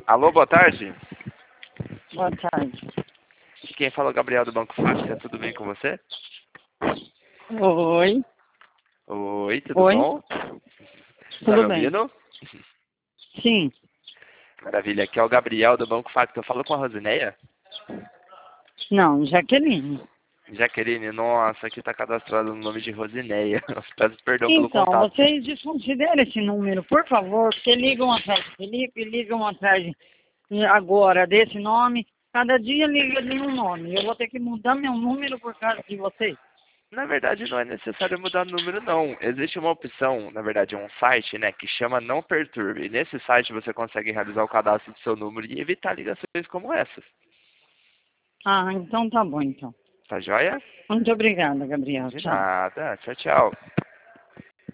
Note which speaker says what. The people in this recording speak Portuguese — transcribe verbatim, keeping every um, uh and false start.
Speaker 1: Alô, boa tarde.
Speaker 2: Boa tarde.
Speaker 1: Quem fala é o Gabriel do Banco Fácil. Tudo bem com você?
Speaker 2: Oi.
Speaker 1: Oi, tudo
Speaker 2: Oi.
Speaker 1: bom? Tá me
Speaker 2: Tudo bem?
Speaker 1: ouvindo?
Speaker 2: Sim.
Speaker 1: Maravilha. Aqui é o Gabriel do Banco Fácil. Eu falo com a Rosineia?
Speaker 2: Não, Jaqueline.
Speaker 1: Jaqueline, nossa, aqui tá cadastrado no nome de Rosineia. Peço perdão pelo
Speaker 2: Então,
Speaker 1: contato.
Speaker 2: vocês desconsiderem esse número, por favor, porque ligam atrás de Felipe, ligam atrás de, agora desse nome. Cada dia liga de um nome. Eu vou ter que mudar meu número por causa de vocês.
Speaker 1: Na verdade, não é necessário mudar o número, não. Existe uma opção, na verdade, é um site, né, que chama Não Perturbe. E nesse site você consegue realizar o cadastro do seu número e evitar ligações como essas.
Speaker 2: Ah, então tá bom, então.
Speaker 1: Tá joia?
Speaker 2: Muito obrigada, Gabriel.
Speaker 1: De
Speaker 2: Tchau.
Speaker 1: nada. Tchau, tchau.